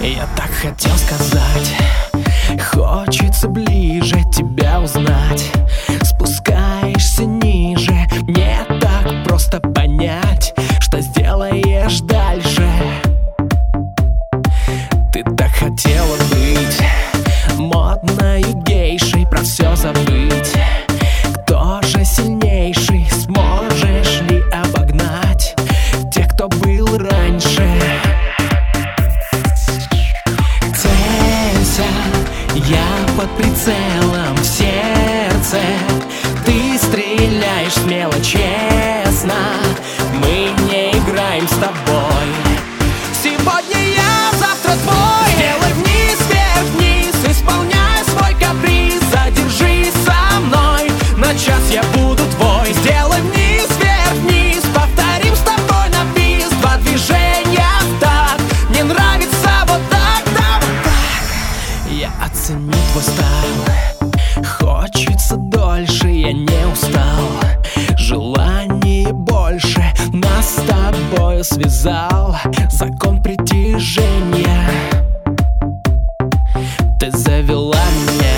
Я так хотел сказать, хочется ближе тебя узнать. Спускаешься ниже, мне так просто понять, что сделаешь дальше. Ты так хотела быть модной гейшей, про все забыть. Кто же сильнейший, сможешь ли обогнать тех, кто был раньше? Целься, я под прицелом в сердце. Ты стреляешь смело, честно. Мы не играем с тобой. Сегодня я, завтра твой. Сделай вниз, вверх, вниз, исполняй свой каприз. Задержись со мной, на час я буду твой. Сделай вниз, вверх, вниз, повторим с тобой на бис. Два движения так, мне нравится вот так, да, вот так. Я оценю твой стайл, хочется дольше, я не устал. Желание больше нас с тобой связал закон притяжения. Ты завела меня